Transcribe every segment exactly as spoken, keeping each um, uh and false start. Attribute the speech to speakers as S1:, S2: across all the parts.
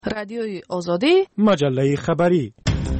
S1: رادیوی آزادی،
S2: مجله خبری.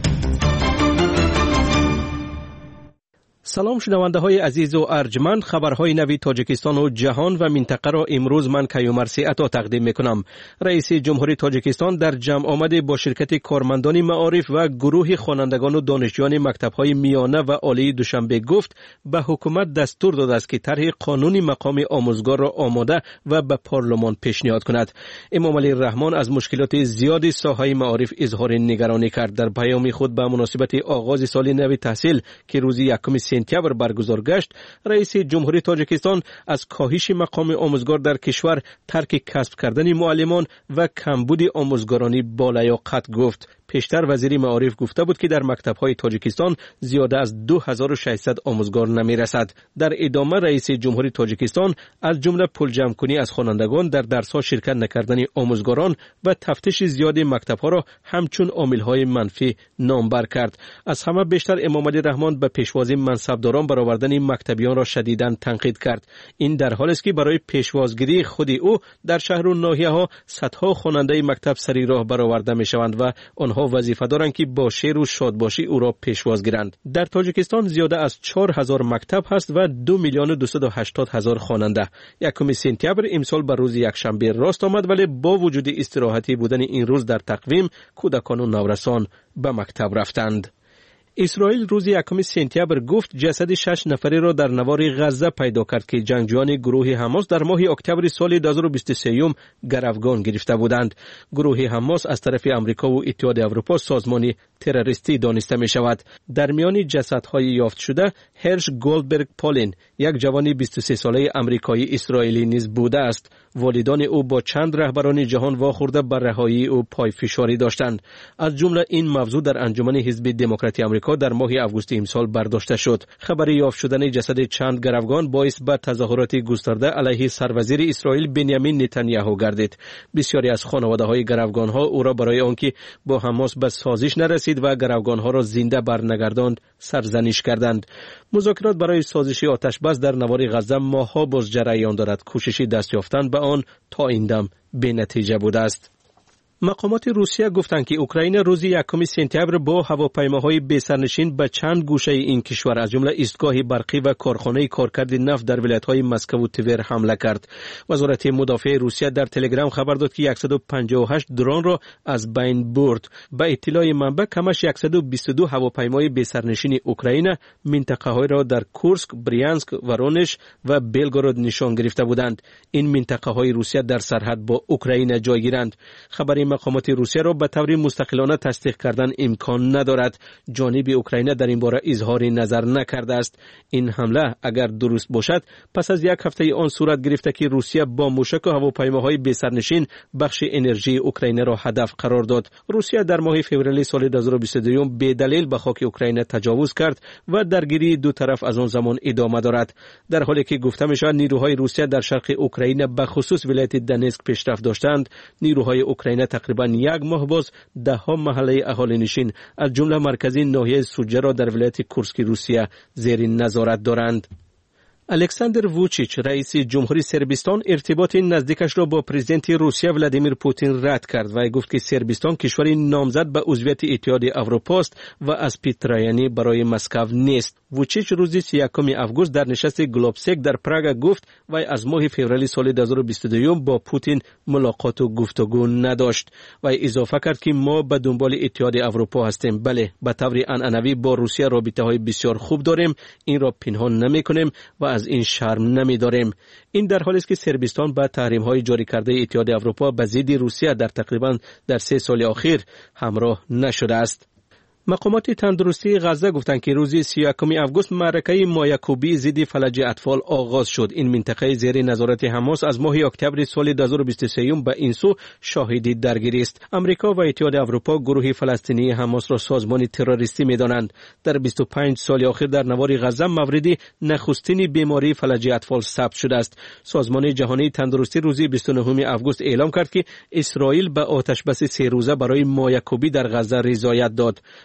S2: سلام شنونده های عزیز و ارجمند، خبرهای نوی تاجیکستان و جهان و منطقه را امروز من کیومرثی عطا تقدیم میکنم. رئیس جمهوری تاجیکستان در جمع آمد با شرکت کارمندان معارف و گروه خوانندگان و دانشجویان مکتب‌های میانه و عالی دوشنبه گفت به حکومت دستور داده است که طرح قانون مقام آموزگار را آماده و به پارلمان پیشنهاد کند. امام علی رحمان از مشکلات زیادی ساحه معارف اظهار نگرانی کرد. در پیام خود به مناسبت آغاز سال نو تحصیل که روز یکم سپتامبر برگزار گشت، رئیس جمهوری تاجیکستان از کاهش مقام آموزگار در کشور، ترک کسب کردن معلمان و کمبود آموزگارانی بالیاقت گفت. پیشتر وزیر معارف گفته بود که در مکتب‌های تاجیکستان زیاده از دو هزار و ششصد آموزگار نمی‌رسد. در ادامه رئیس جمهوری تاجیکستان از جمله پول جمع کنی از خوانندگان در درس‌ها شرکت نکردن آموزگاران و تفتیش زیاد مکتب‌ها را همچون عامل‌های منفی نامبر کرد. از همه بیشتر امام علی رحمان به پیشوازی منصبداران برآوردن مکتبیان را شدیداً تنقید کرد. این در حالی است که برای پیشوازگیری خود او در شهر و ناحیه‌ها صدها خواننده مکتب سری راه برآورده می‌شوند و آنها وظیفه دارند که با شعر و شادباشی او را پیشواز گیرند. در تاجیکستان زیاده از چهار هزار مکتب هست و دو میلیون و دویست و هشتاد هزار خواننده. یکم سپتامبر امسال بر روز یکشنبه راست آمد، ولی با وجود استراحتی بودن این روز در تقویم، کودکان و نورسان به مکتب رفتند. اسرائیل روز یکم سپتامبر گفت جسد شش نفری را در نوار غزه پیدا کرد که جنگجویان گروه حماس در ماه اکتبر سال دو هزار و بیست و سه گروگان گرفته بودند. گروه حماس از طرف امریکا و اتحاد اروپا سازمانی تروریستی دانسته می شود. در میان جسدهای یافت شده هرش گولدبرگ پالین، یک جوان بیست و سه ساله امریکایی اسرائیلی نیز بوده است. والدان او با چند رهبران جهان واخورده بر رهایی او پای فشاری داشتند. از جمله این موضوع در انجمن حزب دموکراتی امریکا در ماه آگوست امسال برداشته شد. خبر یافت شدن جسد چند گروگان باعث به تظاهرات گسترده علیه سروزیر اسرائیل بنیامین نتانیاهو گردید. بسیاری از خانواده‌های گروگان‌ها او را برای آنکه با حماس به سازش نرسید و گروگان‌ها را زنده برنگرداند سرزنش کردند. مذاکرات برای سازش آتش بس در نوار غزه ماه‌ها باز جریان دارد. کوشش دست یافتن به آن تا این دم بی‌نتیجه بوده است. مقامات روسیه گفتند که اوکراین روز یکم سپتامبر با هواپیماهای بی‌سرنشین به چند گوشه این کشور از جمله ایستگاه برقی و کارخانه کارکرد نفت در ولایت‌های مسکو و تور حمله کرد. وزارت مدافع روسیه در تلگرام خبر داد که صد و پنجاه و هشت درون را از بین برد. به اطلاع منبع کمش صد و بیست و دو هواپیمای بی‌سرنشین اوکراین منطقه‌های را در کورسک، بریانسک، ورونش و بلگراد نشان گرفته بودند. این منطقه‌های روسیه در سرحد با اوکراین جایگیرند. خبر مقامات روسیه را به طور مستقلانه تصدیق کردن امکان ندارد. جانب اوکراین در این باره اظهار نظر نکرده است. این حمله اگر درست باشد پس از یک هفته آن صورت گرفته که روسیه با موشک و هواپیماهای بی‌سرنشین بخش انرژی اوکراین را هدف قرار داد. روسیه در ماه فوریه سال دو هزار و بیست و دو به دلیل به خاک اوکراین تجاوز کرد و درگیری دو طرف از آن زمان ادامه دارد. در حالی که گفته می‌شود نیروهای روسیه در شرق اوکراین به خصوص ولایت دنیسک پیشرفت داشتند، نیروهای اوکراین تقریبا یک ماه باز ده ها محله اهالی نشین از جمله مرکزی ناحیه سوجه را در ولایت کورسک روسیه زیر نظارت دارند. الکساندر ووچیچ رئیس جمهوری سربستان ارتباط نزدیکش را با پرزیدنت روسیه ولادیمیر پوتین رد کرد و گفت که سربستان کشوری نامزد به عضویت اتحاد اروپا است و از پیترایانی برای مسکو نیست. ووچیچ روز سی و یکم آگوست در نشست گلوبسک در پراگ گفت و از ماه فوریه سال دو هزار و بیست و دو با پوتین ملاقات و گفتگو نداشت و اضافه کرد که ما به دنبال اتحاد اروپا هستیم. بله، به طور عنعنوی با روسیه رابطه‌های بسیار خوب داریم، این را پنهان نمی‌کنیم و از این شرم نمی‌داریم. این در حالی است که سربستان با تحریم‌های جاری کرده اتحاد اروپا به ضد روسیه در تقریباً در سه سال اخیر همراه نشده است. مقامات تندرستی غزه گفتند که روز سی و یکم آگوست معرکه مایکوبی ضد فلج اطفال آغاز شد. این منطقه زیر نظارت حماس از ماه اکتبر سال دو هزار و بیست و سه به این سو شاهد درگیری است. امریکا و اتحاد اروپا گروه فلسطینی حماس را سازمان تروریستی می‌دانند. در بیست و پنج سال اخیر در نوار غزه مورد نخستین بیماری فلج اطفال ثبت شده است. سازمان جهانی تندرستی روز بیست و نه آگوست اعلام کرد که اسرائیل به آتش بس سه روزه برای مایکوبی در غزه رضایت داد.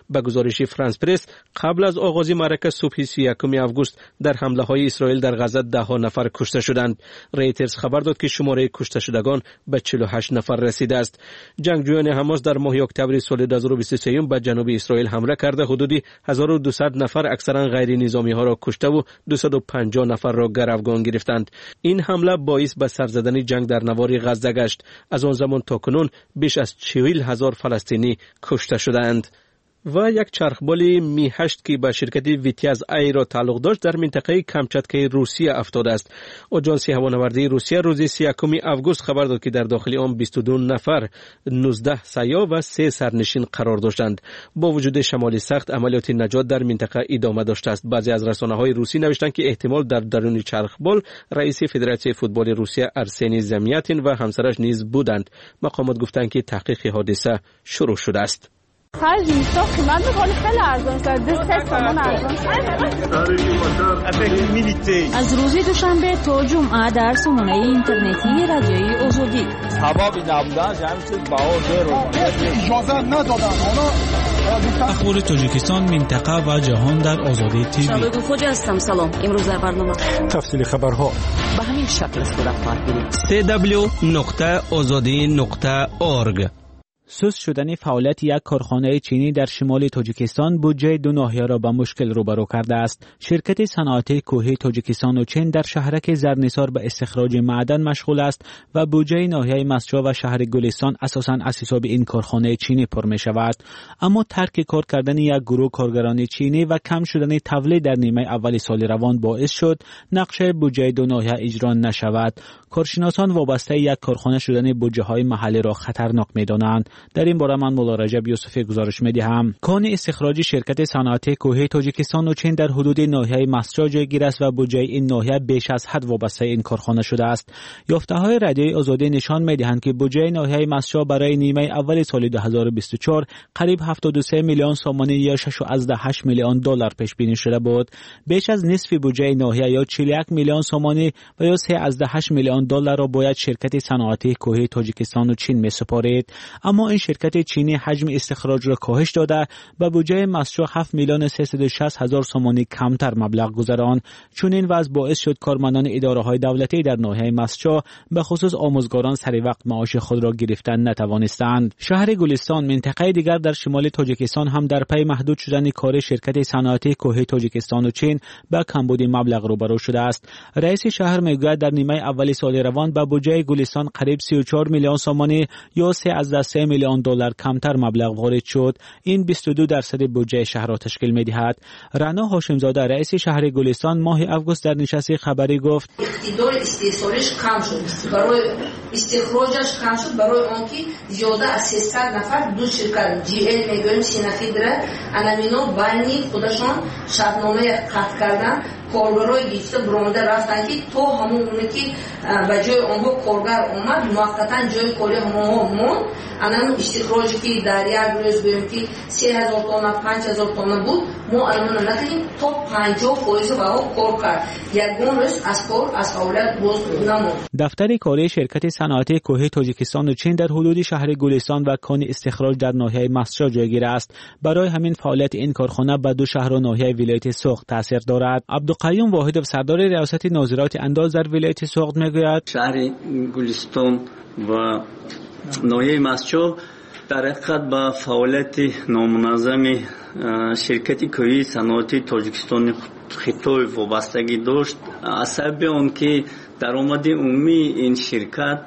S2: به گزارش فرانس پرس قبل از آغاز معرکه صبح سی و یکم آگوست در حمله های اسرائیل در غزه ده ها نفر کشته شدند. رویترز خبر داد که شماره کشته شدگان به چهل و هشت نفر رسیده است. جنگجویان حماس در ماه اکتبر سال دو هزار و بیست و سه به جنوب اسرائیل حمله کرده حدود هزار و دویست نفر اکثرا غیر نظامی ها را کشته و دویست و پنجاه نفر را گروگان گرفتند. این حمله باعث به سر زدن جنگ در نوار غزه گشت. از آن زمان تا کنون بیش از چهل هزار فلسطینی کشته شدند. و یک چرخبال می هشت که به شرکت ویتیاز ای را تعلق داشت در منطقه کامچاتکای روسیه افتاده است. آژانس هوانوردی روسیه روز سی و یکم آگوست خبر داد که در داخل آن بیست و دو نفر، نوزده سیاه و سه سرنشین قرار داشتند. با وجود شمال سخت، عملیات نجات در منطقه ادامه داشته است. بعضی از رسانه‌های روسی نوشتند که احتمال در درون چرخبال رئیس فدراسیون فوتبال روسیه ارسنی زمیاتین و همسرش نیز بودند. مقامات گفتند که تحقیق حادثه شروع شده است.
S1: خرج میسا قیمت میکنه خیلی ارزان شد. دست سامان ارزان
S3: از روز دوشنبه تا جمعه در سامانه اینترنتی رادیوی آزادی
S4: حبابی نبودن جمعیت باور رو
S5: اجازه ندادن.
S6: اخبار تاجیکستان، منطقه و جهان در آزادی تیوی.
S3: شبکه خوجا هستم. سلام. امروز در برنامه
S5: تفصیل خبرها
S3: به همین شکل صورت خواهد گرفت.
S2: دبلیو دبلیو دبلیو نقطه آزادی نقطه اورگ.
S7: سوس شدن فعالیت یک کارخانه چینی در شمال تاجیکستان بودجه دو ناحیه را به مشکل روبرو کرده است. شرکت صنعتی کوهی تاجیکستان و چین در شهرک زرنثار به استخراج معدن مشغول است و بودجه ناحیه مسجد و شهر گلستان اساساً از حساب این کارخانه چینی پر می شود. اما ترک کار کردن یک گروه کارگران چینی و کم شدن تولید در نیمه اول سال روان باعث شد نقشه بودجه دو ناحیه اجرا نشود. کارشناسان وابسته یک کارخانه شدن بودجه های محلی را خطرناک می دانند. در این باره من مولا رجب یوسفی گزارش می‌دهم. کان استخراجی شرکت صنعتی کوهی تاجیکستان و چین در حدود ناحیه مسجد جایگیر است و بودجه این ناحیه بیش از حد وابسته این کارخانه شده است. یافته‌های رادیوی آزادی نشان می‌دهند که بودجه ناحیه مسجد برای نیمه اول سال دو هزار و بیست و چهار قریب هفتاد و سه میلیون سومانی یا شش و هشت میلیون دلار پیش بینی شده بود. بیش از نصف بودجه ناحیه یا چهل و یک میلیون سومانی و یا سه و هشت میلیون دلار را باید شرکت صنعتی کوهی تاجیکستان و چین می‌سپارید. اما این شرکت چینی حجم استخراج را کاهش داده و بودجه مسجد هفت میلیون سیصد و شصت هزار سومانی کمتر مبلغ گذران. چون این وضع باعث شد کارمندان اداره‌های دولتی در ناحیه مسجد به خصوص آموزگاران سری وقت معاش خود را گرفتن نتوانستند. شهر گلستان، منطقه دیگر در شمال تاجیکستان، هم در پی محدود شدن کار شرکت صنعتی کوهی تاجیکستان و چین با کمبود مبلغ روبرو شده است. رئیس شهر میگوید در نیمه اول سال روان با بودجه گلستان قریب سی و چهار میلیون سومانی یا سه و سه میلیون دلار کمتر مبلغ وارد شد. این بیست و دو درصد بودجه شهر را تشکیل می‌دهد. رنا هاشم زاده رئیس شهر گلستان ماه آگوست در نشست خبری گفت
S8: اقتدار استثمارش کم شد. برای استخراجش کم شد. برای آنکه زیاده از سیصد نفر دو شرکت جی ال میگویم سینفیدره انامینو بانی خودشان شرطنامه قطع کردن. کارگرای گیفته برامده رفتن که تو همون اونه که به جای آنها کارگر اومد موقتا جای کاری همونها موند. الان استخراجی که در یک روز بگیم که سه هزار تونه پنج هزار تونه بود، ما الان نکنیم تا پنجاه فایز با کار کرد. یکون روز از کار از فعالیت باز نموند.
S7: دفتر کاری شرکت صنعتی کوهی تاجیکستان و چین در حدود شهر گلستان و کان استخراج در ناحیه مسجد جایگیر است. برای همین فعالیت این کارخانه به دو شهر و ناحیه ولایت سوخت تاثیر دارد. عبدالقیوم واحد سردار ریاست ناظرات انداز در ولایت سوخت میگوید
S9: شهر گلستان و ناحیه مسجد در حقیقت با فعالیت نامنظم شرکت کوهی صنعتی تاجیکستان خطای وابستگی داشت. از سبب آن که درآمد عمومی این شرکت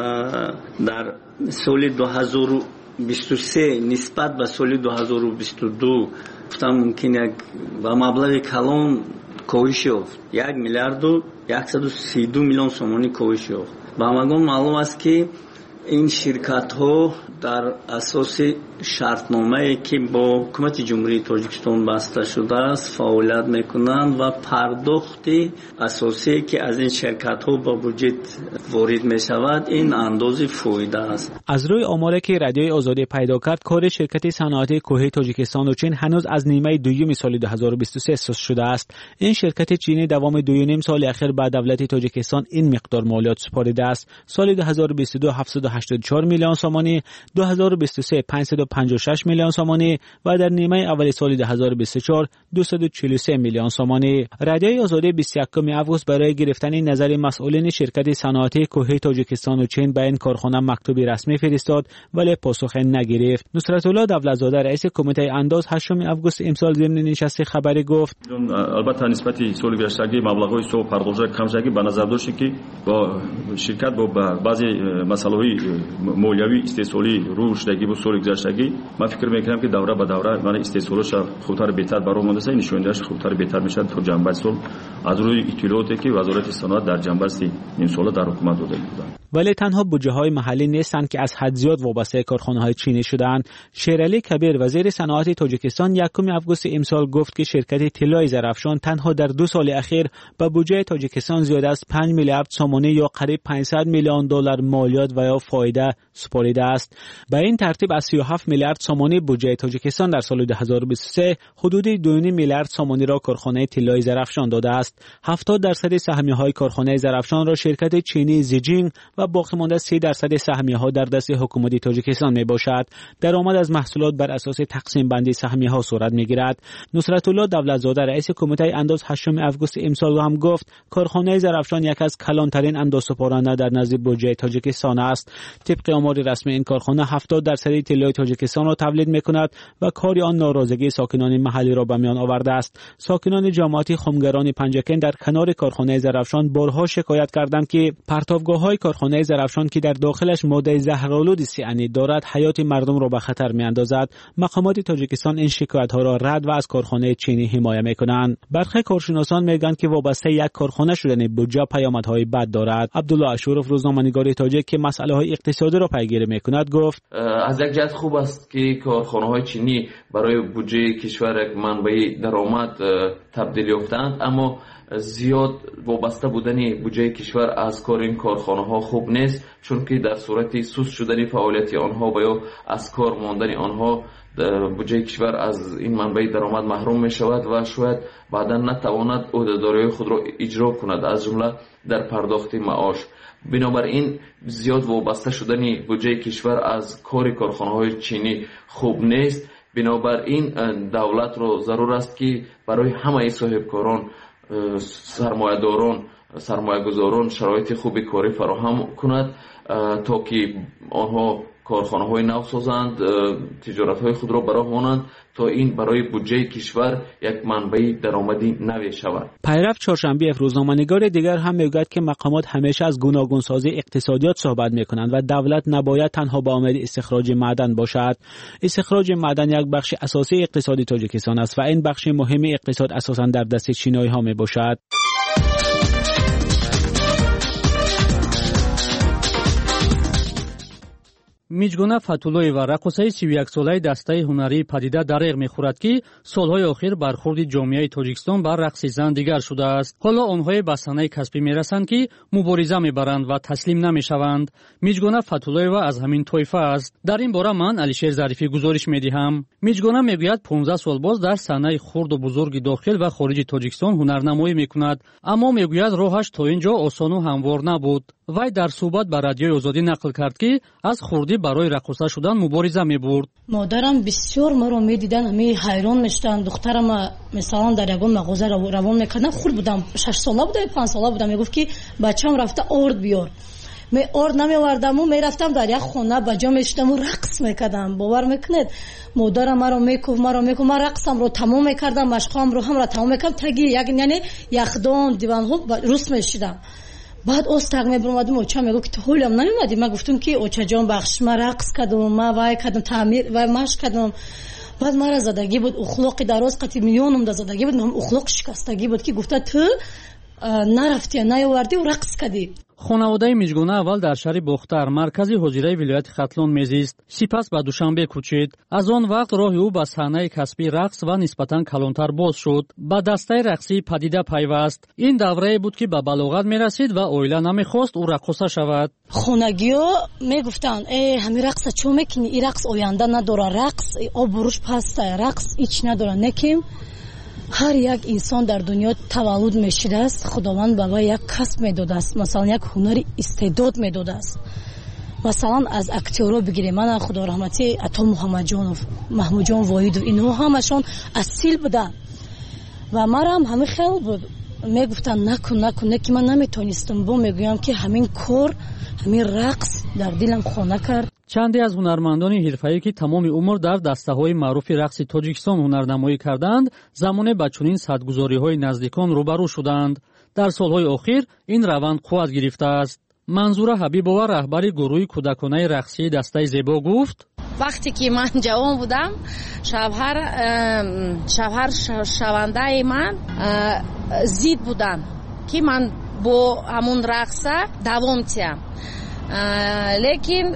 S9: در سال دو هزار و بیست و سه نسبت به سال دو هزار و بیست و دو گفتم ممکن یک با مبلغ کلان کاهش یافت. یک میلیارد و صد و سی و دو میلیون سومانی کاهش یافت. با همگان معلوم است که این شرکت ها در اساس شرطنامه‌ای که با حکومت جمهوری تاجیکستان بسته شده است فعالیت میکنند و پرداخت اساسی که از این شرکت ها با بودجه وارد می شود این اندازه فایده است.
S7: از روی آماری که رادیوی آزادی پیدا کرد، کار شرکت صنعتی کوهی تاجیکستان و چین هنوز از نیمه دوم سال دو هزار و بیست و سه اساس شده است. این شرکت چینی دوام دو و نیم سال اخیر به دولت تاجیکستان این مقدار مالیات سپارده است. سال دو هزار و بیست و دو هفتصد و هشتاد و چهار میلیون سامانی، دو هزار و بیست و سه پانصد و پنجاه و شش میلیون سامانی و در نیمه اول سال دو هزار و بیست و چهار دویست و چهل و سه میلیون سامانی. رادیوی آزادی بیست و یکم آگوست برای گرفتن نظر مسئولین شرکت صنعتی کوه تاجیکستان و چین به این کارخانه مکتوبی رسمی فرستاد ولی پاسخ نگرفت. نصرت الله دولتزاده رئیس کمیته انداز هشتم آگوست امسال ضمن نشست خبری گفت
S10: البته نسبت سال گذشته مبلغ‌های سو پرداخت کم شده به نظر داشت که با شرکت با بعضی مسائل مالیوی استثماری روش دگی با سال گذشته من فکر میکنم که دوره به دوره من استثمارش خودتر بهتر برای مونده است نشوندهش خودتر بهتر میشه تو جنبه سال از روی اطلاعاتی که وزارت صنعت در جنبه این سال در حکومت داده بود.
S7: ولی تنها بودجه‌های محلی نیستند که از حد زیاد وابسته کارخانه‌های چینی شدند. شیرعلی کبیر وزیر صنعت تاجیکستان یکم آگوست امسال گفت که شرکت طلای زرافشان تنها در دو سال اخیر به بودجه تاجیکستان زیاد از پنج میلیارد سامانی یا قریب پانصد میلیون دلار مالیات و یا فایده سپرده است. به این ترتیب از سی و هفت میلیارد سامانی بودجه تاجیکستان در سال دو هزار و بیست و سه حدود دو و نیم میلیارد سامانی را کارخانه طلای زرافشان داده است. هفتاد درصد سهمیه‌های کارخانه زرافشان را شرکت چینی زیجینگ و باقی مانده سی درصد سهمیه‌ها در دست حکومت تاجیکستان میباشد. درآمد از محصولات بر اساس تقسیم بندی سهمیه‌ها صورت میگیرد. نصرت الله دولتزاده رئیس کمیته انداز هشتم آگوست امسال هم گفت کارخانه زرافشان یک از کلانترین اندازه‌سپارنده در نزد بودجه تاجیکستان است. طبق آمار رسمی این کارخانه هفتاد درصد طلای تاجیکستان را تولید میکند و کار آن ناراضگی ساکنان محلی را به میان آورده است. ساکنان جماعت خمگران پنجکن در کنار کارخانه زرافشان بارها شکایت کردند که پرتابگاه‌های کارخانه زرافشان که در داخلش ماده زهرآلود سیانید دارد حیات مردم را به خطر میاندازد. مقامات تاجیکستان این شکایت‌ها را رد و از کارخانه چینی حمایت میکنند. برخی کارشناسان میگویند که وابسته یک کارخانه شدن بودجه پیامدهای بد دارد. عبدالله اشورف روزنامه‌نگار تاجیک که مسائل‌های اقتصادی را پیگیری میکند گفت
S11: از یک جهت خوب است که کارخانه‌های چینی برای بودجه کشور یک منبع درآمد تبدیل یافتند، اما زیاد وابسته بودن بودجه کشور از کار این کارخانه ها خوب نیست، چون که در صورت سوس شدن فعالیت آنها و یا از کار ماندن آنها بودجه کشور از این منبع درآمد محروم می شود و شاید بعدا نتواند عهدهداری خود را اجرا کند، از جمله در پرداخت معاش. بنابراین زیاد وابسته شدن بودجه کشور از کار کارخانه های چینی خوب نیست. بنابراین دولت را ضرور است که برای همه صاحبکاران، سرمایه‌داران، سرمایه‌گذاران شرایط خوبی کاری فراهم کند تا که آنها کارخانه‌های نو سازند، تجارت‌های خود را برآورند تا این برای بودجه کشور یک منبع درآمدی نوی شود.
S7: پیرو چهارشنبه روزنامه‌نگار دیگر هم میگوید که مقامات همیشه از گوناگونسازی اقتصادیات صحبت میکنند و دولت نباید تنها به امید استخراج معدن باشد. استخراج معدن یک بخش اساسی اقتصادی تاجیکستان است و این بخش مهم اقتصاد اساساً در دست چینایی‌ها میباشد.
S12: میجگونه فتولوی و رقصای سی و یک ساله دسته هنری پدیده دریغ میخورد که سالهای اخیر برخورد جامعه تاجیکستان بر رقص زن دیگر شده است. حالا آنها به صحنه کسبی میرسند که مبارزه میبرند و تسلیم نمیشوند. میجگونه فتولوی و از همین طایفه است. در این باره من علیشیر ظریفی گزارش میدهم. میجگونه میگوید پانزده سال باز در صحنه خرد و بزرگ داخل و خارج تاجیکستان هنرنمایی میکند، اما میگوید راهش تا اینجا آسان و هموار نبود. وی در صحبت با رادیوی آزادی نقل کرد که از خردی برای رقاصه شدن مبارزه می‌برد.
S13: مادرم بسیار مرا می‌دیدن، می حیران می‌شدند. دخترم مثلا در یگان مغازه روان می‌کردن، خرد بودم، شش ساله بودم، پنج ساله بودم، میگفت که بچه‌م رفته آرد بیار. می آرد نمی‌آوردم و می‌رفتم در یک خانه بجا می‌شدم و رقص می‌کردم. باور می‌کنید مادرم مرا میگفت مرا میگفت من رقصم رو تمام می‌کردم، مشقام رو هم را تمام می‌کردم، تگی یک یعنی یخدان دیوان‌ها روس می‌شدم. بعد استاق میبرم اوچا میگه که تو حالم نمیومدی. من گفتم که اوچا جان بخش، من رقص کردم، من وای کردم، تعمیر و مشق کردم. بعد مرا زدگی بود، اخلاق دراز قتی میونم د زدگی بود، هم اخلاق شکستگی بود که گفته تو نرفتی نیاوردی و رقص کردی.
S12: خانواده میجگونه اول در شهر بختر مرکزی حجره ولایت ختلون میزیست، سپس به دوشنبه کوچید. از آن وقت راه او به صحنه کسبی رقص و نسبتاً کلانتر باز شد. به دسته رقصی پدیده پیوست. این دوره بود که به بلوغت میرسید و اویله نمیخواست او رقصه شود.
S13: خونگی‌ها میگفتن ای همین رقص چون میکنی، این رقص آینده نداره، رقص آبروش پسته، رقص هیچ نداره. نکیم هر یک انسان در دنیا تولد میشده است، خداوند به وی یک کسب میداده است، مثلا یک هنر استعداد میداده است. مثلا از اکتورها بگیریم، من خدا رحمتی عطا محمدجانов محمودجان واحدov اینها همشون اصیل بودن و مرا هم همه خیلی میگفتن نکن نکن که من نمیتونستم. با میگویم که همین کار همین رقص در دلم خانه کرد.
S12: چندی از هنرمندان حرفه‌ای که تمام عمر در دسته‌های معروف رقص تاجیکستان هنرنمایی کردند، زمان با چنین صدگذاری‌های نزدیکان روبرو شدند. در سالهای اخیر این روند قوت گرفته است. منظوره حبیبова رهبر گروه کودکانه رقصی دسته زیبا گفت:
S14: وقتی که من جوان بودم شوهر شوهر شونده من زید بودن که من با همون رقصه دوام تیم، لیکن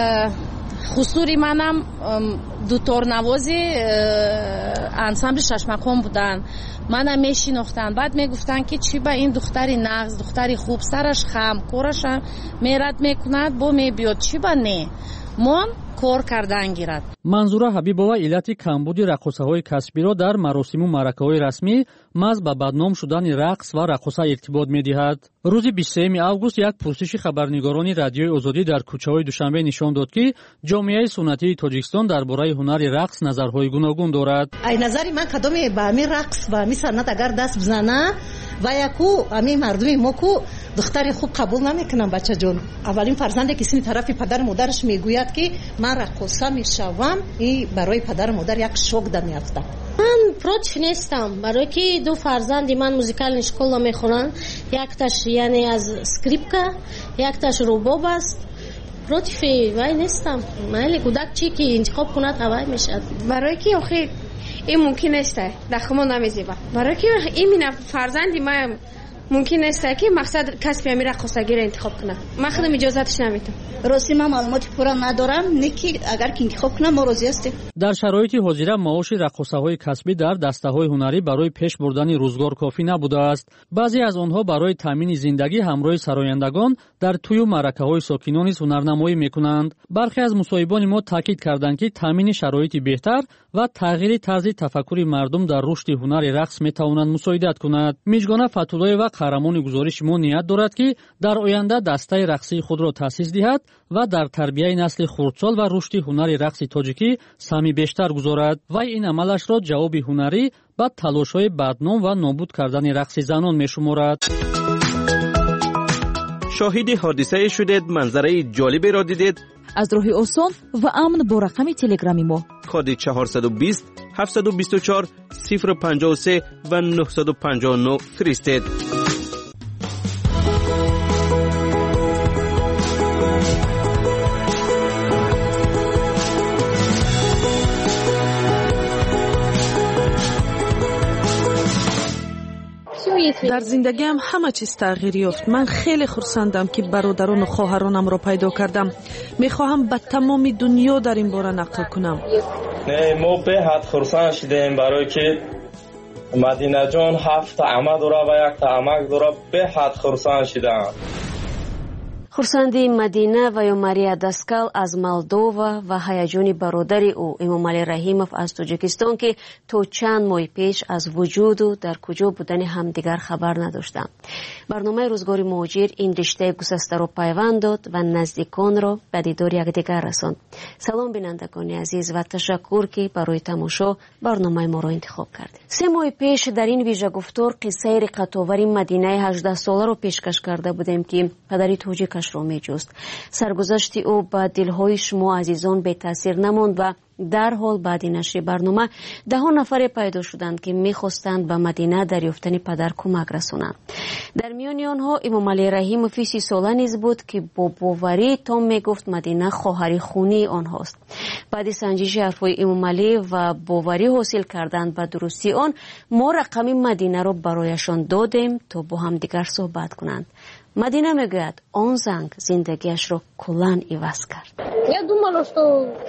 S14: خسوری منم دوتار نوازی انسامبل ششمقام بودن، منم میشناختن. بعد میگفتن که چی با این دختری نغز دختری خوب سرش خم کارش میرد میکند با میبیاد چی با نه من کار کردن گیرد.
S12: منظوره حبیبова علت کمبود رقاصه‌های کسبی را در مراسم و معرکه‌های رسمی محض به بدنام شدن رقص و رقاصه ارتباط می‌دهد. روز بیست و سوم август یک پرسش خبرنگاران رادیوی آزادی در کوچه‌های دوشنبه نشان داد که جامعه سنتی تاجیکستان درباره هنر رقص نظرهای گوناگون دارد.
S15: ای نظری من کدام با همین رقص و همین سنت اگر دست بزنه و یکو همین مردمی ما کو دختری خوب قبول نمیکنن. بچه جون اولین فرزندی که سین طرف پدر مادرش میگوید که من رقاصه میشوم، این برای پدر مادر یک شوک در میافته.
S16: من پروتیف نیستم برای که دو فرزندی من موزیکال شکل میخونن، یک تاش یعنی از اسکریپکا یک تاش روباب است. پروتیف وای نیستم، مالی کودک چی که انتخاب کنه هوای میشه
S17: برای که آخه این ممکن است دخمه نمیزیبه برای که این فرزندی من ممکن است که مقصد کسب امیر رقاصگی را انتخاب کنه. من خودم اجازهش نمیدم.
S15: راستی من معلوماتی پورا ندارم، نکی اگر که انتخاب کنم ما راضی هستیم.
S12: در شرایط حاضر معاش رقاصه‌های کسبی در دسته‌های هنری برای پیش بردن روزگار کافی نبوده است. بعضی از آنها برای تامین زندگی همراه سرایندگان در توی معرکه‌های ساکنان هنرنمایی می‌کنند. برخی از مصاحبان ما تاکید کردند که تامین شرایط بهتر و تغییر طرز تفکر مردم در رشد هنر رقص می‌تواند مساعدت کند. میجگان فتولای و قهرمان گزارش ما نیت دارد که در آینده دسته رقصی خود را تأسیس دهد و در تربیت نسل خردسال و رشد هنر رقص تاجیکی سهمی بیشتر گذارد و این عملش را جواب هنری با تلاش‌های بدنام و نابود کردن رقص زنان می‌شمارد.
S2: شاهد حادثه شدید، منظره جالبی را دیدید؟
S18: از راه آسان و امن با رقم تلگرامی ما
S2: کد چهارصد و بیست هفتصد و بیست و چهار صفر پنجاه و سه و نهصد و پنجاه و نه فرستید.
S19: در زندگیم همه چیز تغییر یافت. من خیلی خرسندم که برادران و خواهرانم را پیدا کردم. میخواهم به تمام دنیا در این باره نقل کنم.
S20: ما به حد خرسند شدیم برای که مدینه جان هفت عمه داره و یک عمک داره. به حد خرسند شدم.
S21: خورسندی مدینه و یا ماریا داسکال از مالدووا و هیجان برادری او امامعلی رحیمов از تاجیکستان که تا چند ماه پیش از وجود و در کجا بودن همدیگر خبر نداشتند. برنامه روزگار مهاجر این رشته گسسته را پیوند داد و نزدیکان را به دیدار یکدیگر رساند. سلام بینندگان عزیز و تشکر که برای تماشا برنامه ما را انتخاب کردید. سه ماه پیش در این ویژه گفتار قصه رقت‌آور مدینه هجده ساله را پیشکش کرده بودیم که پدری تاجیک رو می جست. سرگذشت او با دلهای شما عزیزان به تاثیر نماند و در حال بعد نشر برنامه ده ها نفر پیدا شدند که می خواستند به مدینه دریافتن پدر کمک رسانند. در میان آنها امامعلی رحیمov سی ساله نیز بود که با باوری تا می گفت مدینه خواهر خونی آنهاست. بعد سنجش حرفهای امامعلی و باوری حاصل کردند به درستی آن، ما رقم مدینه را برایشان دادیم تا با هم دیگر صحبت کنند. مدینه میگوید آن زنگ زندگیش را کلاً عوض کرد.
S22: Я думала, что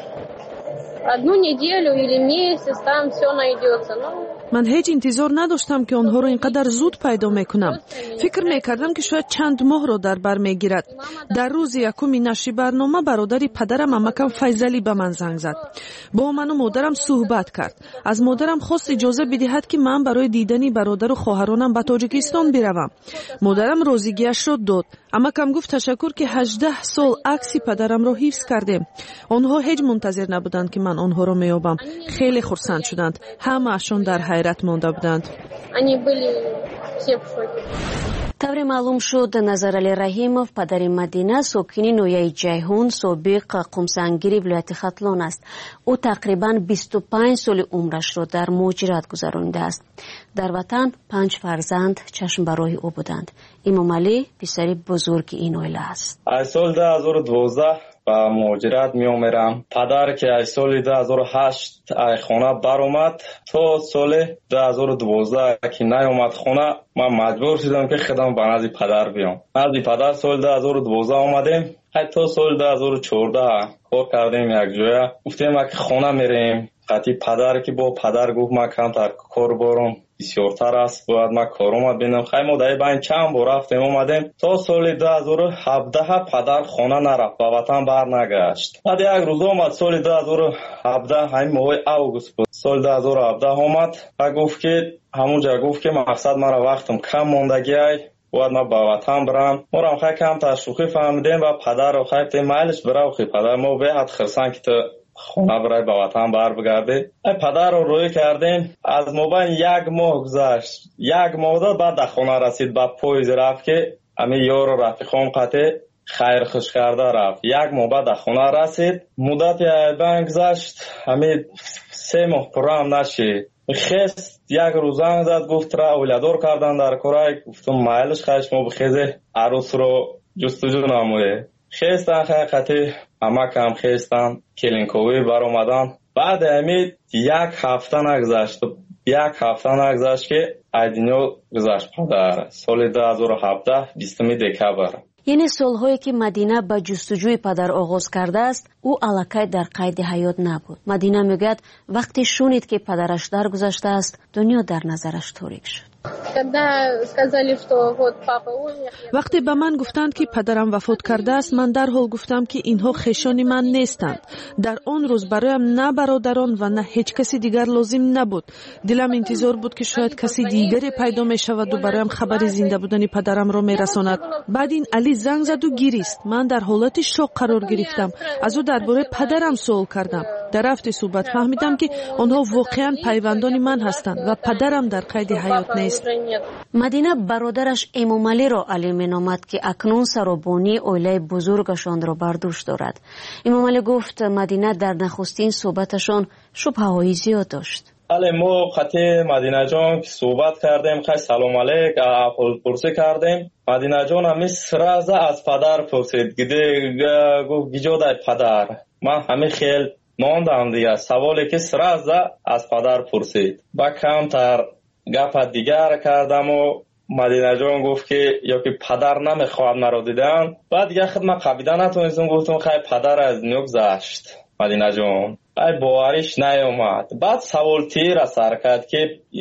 S22: одну неделю или месяц там все найдется.
S19: من هیچ انتظار نداشتم که آنها را اینقدر زود پیدا میکنم. فکر میکردم که شاید چند ماه را در بر میگیرد. در روز یکم نشر برنامه برادری پدرم عمکم فیضلی به من زنگ زد. با من و مادرم صحبت کرد. از مادرم خواست اجازه بدهد که من برای دیدن برادر و خواهرانم به تاجیکستان بروم. مادرم راضیگیش را داد. амакам гуфт ташаккур ки ҳаждаҳ сол акси падарамро ҳифз кардем. онҳо ҳеҷ мунтазир набуданд ки ман онҳоро меёбам. хеле хурсанд шуданд. ҳамаашон дар ҳайрат монда буданд.
S21: тавре маълум шуд Назарали Раҳимов падари Мадина сокини ноҳияи Ҷайҳун, собиқ қумсангири вилояти Хатлон аст. ӯ тақрибан бисту панҷ соли умрашро дар муҳоҷират гузаронидааст. дар ватан панҷ фарзанд чашмбарои ӯ буданд. Имомалӣ писари бузурги ин оила аст.
S20: аз соли ду ҳазору дувоздаҳ ба муҳоҷират меомерам. падар ки аз соли ду ҳазору ҳашт аз хона баромад, то соли ду ҳазору дувоздаҳ ки наомад хона, ман маҷбур шудам ки худам ба назди падар биём. назди падар соли ду ҳазору дувоздаҳ омадем. ҳатто соли ду ҳазору чордаҳ кор кардем якҷоя. гуфтем ки хона мерем. қати падар ки бо падар гуфт ман камтар кор борам бисёртар аст, бояд ман корумат бинам. хай мо дар байн чанд бор рафтем омадем. то соли ду ҳазору ҳабдаҳ падар хона нарафт, ба ватан барнагашт. баъд як рӯз омад соли ду ҳазору ҳабдаҳ, ҳамин моҳи август буд. соли ду ҳазору ҳабдаҳ омад ва гуфт ки ҳамунҷа гуфт ки мақсад мара вақтам кам мондагиай, бояд ман ба ватан барам. морам хай камтар шӯхӣ фаҳмидем ва падарро хай гуфтем майлиш бирав хи падар, мо беҳад хирсанд ки ту хона барай ба ватан барбигардӣ. ай падарро рӯй кардем. аз мобайн як моҳ гузашт. як моҳ дод, баъд дар хона расид. ба поезд рафт ки ҳамин ёру рафиқом қате хайрхуш карда рафт. як моҳ баъд дар хона расид. муддати айбайн гузашт. ҳамин се моҳ пурраам нашид. хест як рӯз занг зад, гуфт ра оиладор кардан дар корай. гуфтам майлиш хай шумо бихезе арӯсро ҷустуҷӯ намоед. хестан хақиқати амакам хестан келинковӣ баромадан. баъди ҳамин як ҳафта нагузашт. як ҳафта нагузашт ки аз дунё гузашт падар. соли ду ҳазору ҳабдаҳ бистуми декабр.
S21: яъне солҳое ки Мадина ба ҷустуҷӯи падар оғоз кардааст, ӯ аллакай дар қайди ҳаёт набуд. Мадина мегӯяд вақте шунид ки падараш даргузаштааст, дунё дар назараш торик шуд.
S19: вақте ба ман гуфтанд ки падарам вафот кардааст, ман дарҳол гуфтам ки инҳо хешони ман нестанд. дар он рӯз бароям на бародарон ва на ҳеҷ каси дигар лозим набуд. дилам интизор буд ки шояд каси дигаре пайдо мешаваду бароям хабари зинда будани падарамро мерасонад. баъд ин Али занг заду гирист. ман дар ҳолати шок қарор гирифтам. аз ӯ дар бораи падарам суол кардам. дар рафти суҳбат фаҳмидам ки онҳо воқеан пайвандони ман ҳастанд ва падарам дар қайди ҳаёт нест.
S21: Мадина бародараш Эмомалиро Али меномад ки акнун саробонии оилаи бузургашонро бар дӯш дорад. Эмомалӣ гуфт Мадина дар нахустин суҳбаташон шубҳаҳои зиёд дошт.
S20: але мо қати Мадинаҷон ки суҳбат кардем, хай салом алейк аҳволпурсӣ кардем. Мадинаҷон ҳамин сраза аз падар пурсид. гуфт гиҷодай падар. ман ҳамин хел мондам дига. саволе ки сраза аз падар пурсид. ба камтар гапа дигар кардаму Мадинаҷон гуфт ки ё ки падар намехоҳад маро дидан. баъд дига худ ман қабида натонистам, гуфтам хай падар аз дунё гузашт. Мадинаҷон ай бовариш наёмад. баъд савол тира сар кард ки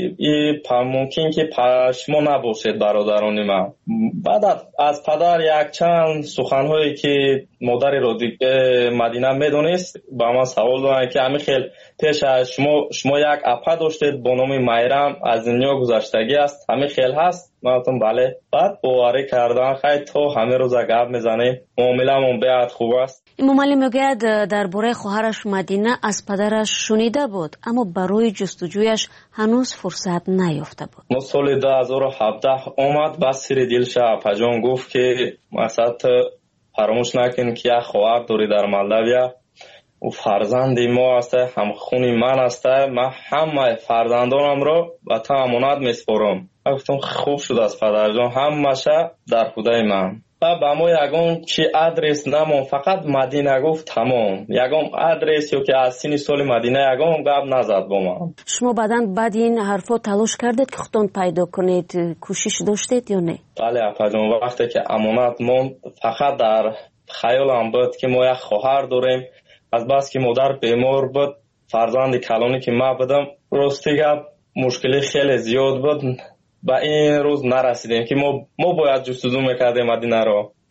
S20: мумкин ки шумо набошед бародарони ман. баъд аз падар якчанд суханҳое ки модари Мадина медонист ба ман савол доданд ки ҳамин хел пеш аз шумо шумо як апа доштед бо номи Майрам, аз дунё гузаштагӣ аст, ҳамин хел ҳаст? ман гуфтам бале. баъд боварӣ кардан хай то ҳамин рӯза гап мезанем, муомиламон беҳад хуб аст.
S21: Имомалӣ мегӯяд дар бораи хоҳараш Мадина аз падараш шунида буд, аммо барои ҷустуҷӯяш ҳанӯз фурсат наёфта буд.
S20: мо соли ду ҳазору ҳабдаҳ омад, ба сири дилша апаҷон гуфт ки масад фаромӯш накин ки як хоҳар дорӣ дар Молдавия. ӯ фарзанди мо аст, ҳамхуни ман аст. ман ҳамаи фарзандонамро ба ту амонат меспорам. ман гуфтам хуб шудааст падарҷон, ҳамаша дар худаи ман. ба ба мо ягон чи адрес намон, фақат Мадина гуфт тамом. ягон адрес ё ки аз сини соли Мадина ягон гап назад бо ман.
S21: шумо баъдан баъди ин ҳарфо талош кардед ки худтон пайдо кунед, кӯшиш доштед ё не?
S20: бале апаҷон, вақте ки амонат монд, фақат дар хаёлам буд ки мо як хоҳар дорем. азбаски модар бемор буд, фарзанди калоне ки ман будам, рости гап мушкили хеле зиёд буд. ба ин рӯз нарасидем ки мо мо бояд ҷустуҷӯ мекардем Мадинаро.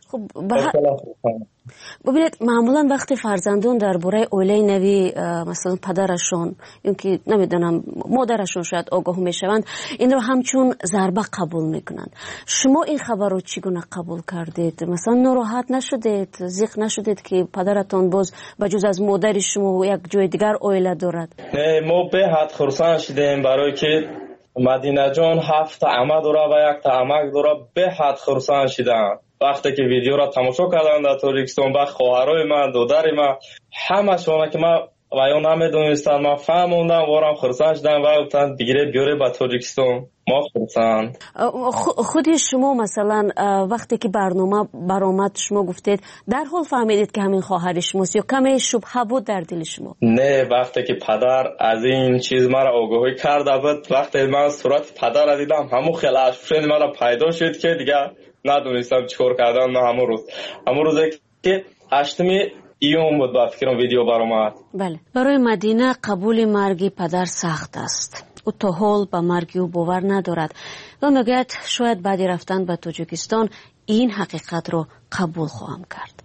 S21: خب ببینید معمولا وقتی فرزندان درباره اوله نوی مثلا پدرشون اینکه نمیدونم مادرشون شاید آگاه میشوند این رو همچون ضربه قبول میکنند. شما این خبر رو چگونه قبول کردید؟ مثلا ناراحت نشدید؟ ضیق نشدید که پدرتون باز بجز از مادر شما یک جای دیگر اوله دارد؟
S20: نه، ما به حد خرسند شدیم برای که مدینه جان هفت عمه داره و یک تا عمک داره. به حد خرسند شدم وقتی که ویدیو را تماشا کردم در تاجیکستان. با خواهرای من، دادر من، همه شما که من و یا نمیدونستم، من فهموندم وارم خرسند شدم و گفتن بگیره بیاره به تاجیکستان. ما خرسند.
S21: خودی شما مثلا وقتی که برنامه برآمد شما گفتید در حال فهمیدید که همین خواهر شماست یا کمی شبهه بود در دل شما؟
S20: نه، وقتی که پدر از این چیز مرا آگاهی کرده بود، وقتی من صورت پدر را دیدم همون خیلی اشفشن مرا پیدا شد که دیگه ندونستم چیکار کردم. من همون روز همون روزی که هشتمی ایون بود با فکرم ویدیو برآمد.
S21: بله، برای مدینه قبول مرگ پدر سخت است. او تا حال به مرگ او باور ندارد و میگوید شاید بعد رفتن به تاجیکستان این حقیقت رو قبول خواهم کرد.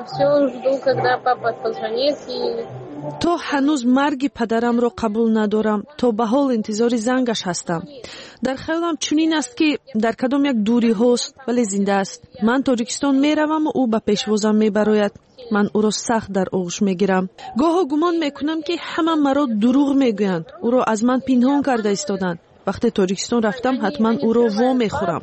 S19: تو هنوز مرگ پدرم رو قبول ندارم، تو به حال انتظار زنگش هستم. در خیالم چنین است که در کدام یک دوری هست ولی زنده است. من تاجیکستان میروم و او به پیشوازم میبراید. من او را سخت در آغوش میگیرم. گاه گمان میکنم که همه مرا دروغ میگویند. او را از من پنهان کرده ایستادند. وقتی تاجیکستان رفتم حتما او را وا میخورم.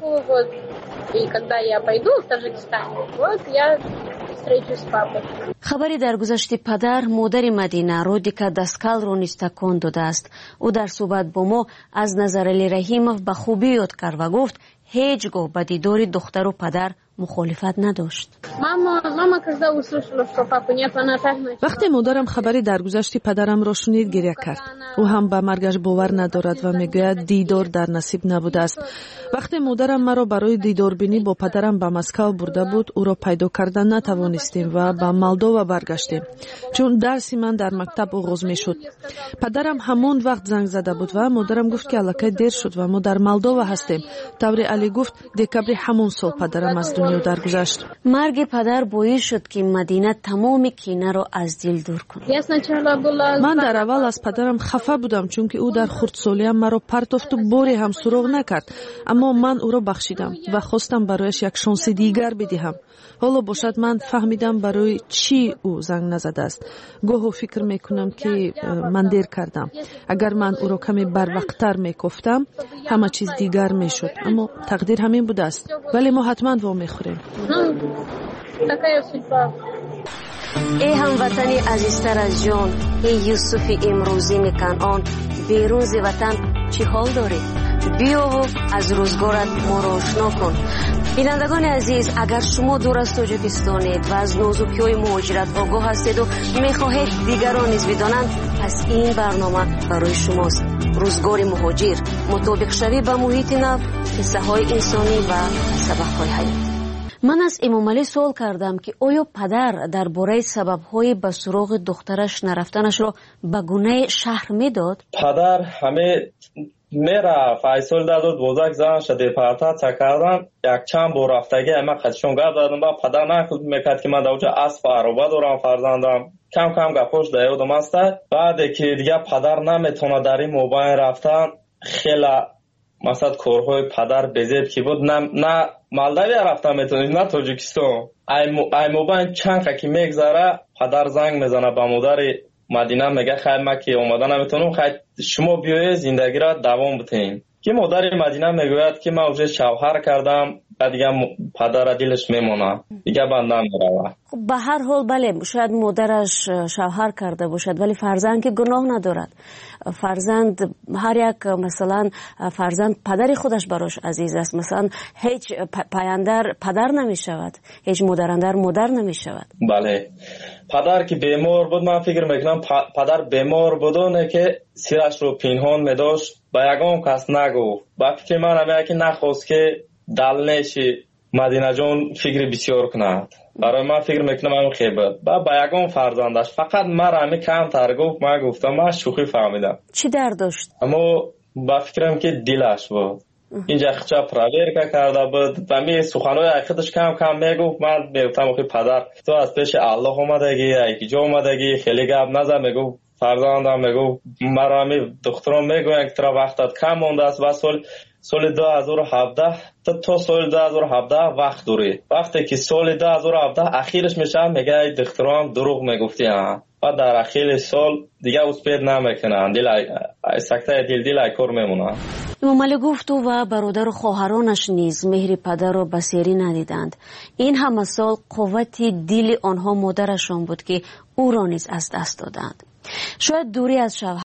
S21: خبری در گذشت پدر مادر مدینه رودیکا دسکال رو نیز تکان داده است. او در صحبت با ما از نظرعلی رحیمов به خوبی یاد کرد و گفت هیچگاه به دیدار دختر و پدر مخالفت نداشت.
S19: وقتی مادرم خبری در گذشت پدرم را شنید گریه کرد. او هم به مرگش باور ندارد و میگوید دیدار در نصیب نبوده است. وقتی مادرم مرا برای دیدار بینی با پدرم به مسکو برده بود، او را پیدا کردن نتوانستیم و به مالدووا برگشتیم چون درسی من در مکتب آغاز میشد. پدرم همان وقت زنگ زده بود و مادرم گفت که الکی دیر شد و ما در مالدووا هستیم. طوری علی گفت دکابر همون سال پدرم از دنیا درگذشت.
S21: مرگ پدر باعث شد که مدینه تمام کینه را از دل دور کند.
S19: من در اول از پدرم خفه بودم چون که او در خردسالیم مرا پرتافت و باری هم سراغ نکرد، اما من او را بخشیدم و خواستم برایش یک شانس دیگر بدهم. حالا باشد من فهمیدم برای چی او زنگ نزده است. گاهی فکر میکنم که من دیر کردم. اگر من او را کمی بروقتر میگفتم همه چیز دیگر میشد، اما تقدیر همین بوده است. ولی ما حتما وا میخوریم.
S21: ای هموطنی عزیزتر از جان، ای یوسف امروزی کنعان، بیرون ز وطن چی حال داری؟ بیا و از روزگارت ما را آشنا کن. بینندگان عزیز، اگر شما دور از تاجیکستانید و از نازکی‌های مهاجرت آگاه هستید و میخواهید دیگران نیز بدانند، پس این برنامه برای شماست. روزگار مهاجر، مطابق شوی به محیط نو، قصه های انسانی و سبق های حیات. من از امام علی سوال کردم که آیا پدر درباره سبب‌های به سراغ دخترش نرفتنش را به گونه شهر میداد؟
S20: پدر همه میره فیصل داد بزرگ زن شده پرتات کردن یک چند بار رفتگی اما خودشون گفت دادم با پدر نکرد میکرد که من دوجا اسب عربه دارم فرزندم کم کم گپوش دیودم است. بعد که دیگه پدر نمیتونه در این موبایل رفتن خیلی مثلا کارهای پدر بزید که بود نه نه مالداوی رفتن میتونید نه تاجیکستان. ای موبایل چند که میگذره پدر زنگ میزنه به مادر مدینه میگه خیر ما که اومدن نمیتونم خیر شما بیایید زندگی را دوام بدین. که مادر مدینه میگوید که من اوج شوهر کردم و دیگه پدر دلش میمونه دیگه بندم میروه.
S21: خب به هر حال بله شاید مادرش شوهر کرده باشد ولی فرزند که گناه ندارد. فرزند هر یک مثلا فرزند پدر خودش براش عزیز است. مثلا هیچ پایندر پدر نمی شود، هیچ مادرندر مادر نمی شود.
S20: بله پدر که بیمار بود من فکر میکنم پدر بیمار بودونه که سیرش رو پنهان میداشت با یگان کس نگفت. با فکر من همه که نخواست که دلنشی مدینه جان فکر بسیار کند. برای من فکر میکنم همون خیبت با با یگان فرزندش فقط مرا همه کم تر گفت. من گفتم من شوخی فهمیدم
S21: چی در داشت؟
S20: اما با فکرم که دلش بود اینجا خچا پراورکا کرده بود و می سخنهای خودش کم کم میگفت. من میگفتم که پدر تو از پیش الله اومدگی یکی جا اومدگی خیلی گپ نزن. میگفت فرزندم میگفت مرا می دخترم میگوین که ترا وقتت کم مونده است و سال سال دو هزار و هفده تا تو سال دو هزار و هفده وقت دوری. وقتی که سال دو هزار و هفده اخیرش میشه میگه ای دخترم دروغ میگفتی ها و در اخیر سال دیگه اسپید نمیکنن دل سکته دل دل کار میمونه.
S21: امام علی گفت و برادر و خواهرانش نیز مهر پدر را بسیاری ندیدند. این همه سال قوت دل آنها مادرشان بود که او را نیز از دست دادند. شاید دوری از شوهر